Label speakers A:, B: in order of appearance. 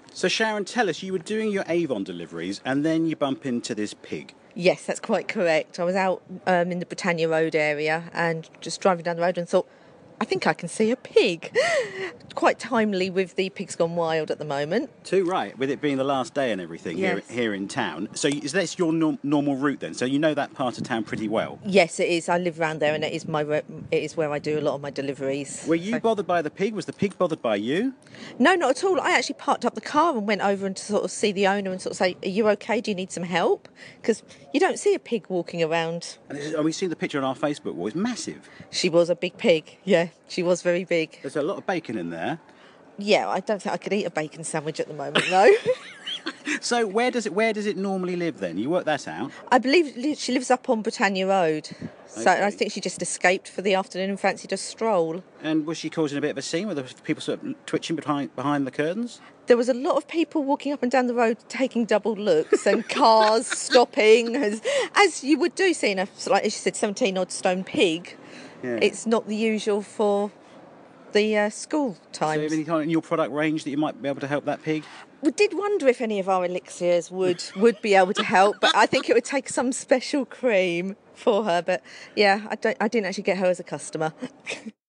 A: So Sharon, tell us, you were doing your Avon deliveries and then you bump into this pig.
B: Yes, that's quite correct. I was out in the Britannia Road area and just driving down the road and thought, I think I can see a pig. Quite timely with the Pigs Gone Wild at the moment.
A: Too right, with it being the last day and everything
B: Yes.
A: here in town. So is this your normal route then? So you know that part of town pretty well.
B: Yes, it is. I live around there and it is where I do a lot of my deliveries.
A: Were you bothered by the pig? Was the pig bothered by you?
B: No, not at all. I actually parked up the car and went over and to sort of see the owner and sort of say, are you okay? Do you need some help? Because you don't see a pig walking around.
A: And we've seen the picture on our Facebook wall. It's massive.
B: She was a big pig. Yeah, she was very big.
A: There's a lot of bacon in there.
B: Yeah, I don't think I could eat a bacon sandwich at the moment, though.
A: So where does it normally live then? You work that out.
B: I believe she lives up on Britannia Road. So
A: Okay.
B: I think she just escaped for the afternoon and fancied a stroll.
A: And was she causing a bit of a scene? Were the people sort of twitching behind the curtains?
B: There was a lot of people walking up and down the road taking double looks and cars stopping, as you would do seeing a, like as you said, 17-odd stone pig.
A: Yeah.
B: It's not the usual for the school
A: So
B: times.
A: any kind in your product range that you might be able to help that pig?
B: We did wonder if any of our elixirs would be able to help, but I think it would take some special cream for her. But yeah, I didn't actually get her as a customer.